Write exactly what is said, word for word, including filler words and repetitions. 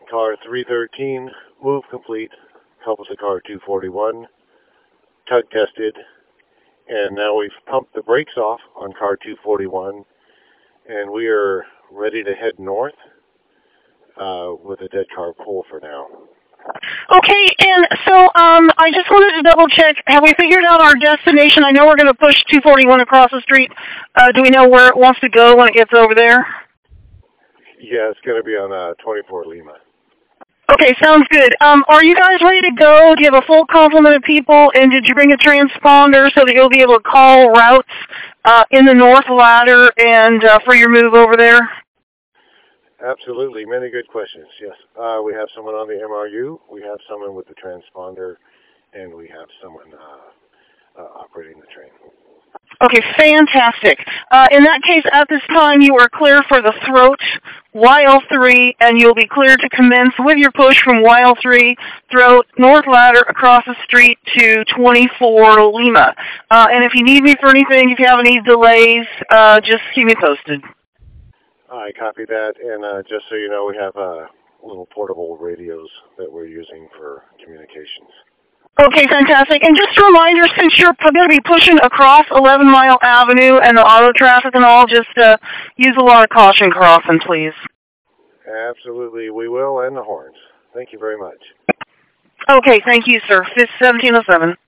car three thirteen, move complete, help with the car two forty-one, tug tested, and now we've pumped the brakes off on car two forty-one, and we are ready to head north uh, with a dead car pull for now. Okay, and so um, I just wanted to double check. Have we figured out our destination? I know we're going to push two forty-one across the street. Uh, do we know where it wants to go when it gets over there? Yeah, it's going to be on uh, twenty-four Lima. Okay, sounds good. Um, are you guys ready to go? Do you have a full complement of people? And did you bring a transponder so that you'll be able to call routes uh, in the North Ladder and uh, for your move over there? Absolutely. Many good questions, yes. Uh, we have someone on the M R U, we have someone with the transponder, and we have someone uh, uh, operating the train. Okay, fantastic. Uh, in that case, at this time, you are clear for the throat, Y L three, and you'll be clear to commence with your push from Y L three, throat, North Ladder, across the street to twenty-four Lima. Uh, and if you need me for anything, if you have any delays, uh, just keep me posted. I copy that, and uh, just so you know, we have uh, little portable radios that we're using for communications. Okay, fantastic. And just a reminder, since you're going to be pushing across eleven Mile Avenue and the auto traffic and all, just uh, use a lot of caution crossing, please. Absolutely, we will, and the horns. Thank you very much. Okay, thank you, sir. seventeen oh seven.